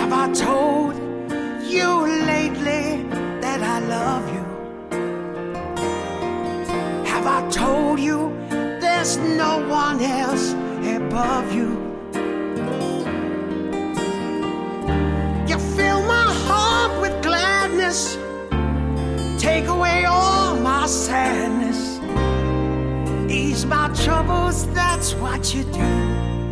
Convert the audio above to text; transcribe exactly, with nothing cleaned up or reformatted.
Have I told you lately that I love you? Have I told you there's no one else above you? You fill my heart with gladness, take away all my sadness, ease my troubles, that's what you do.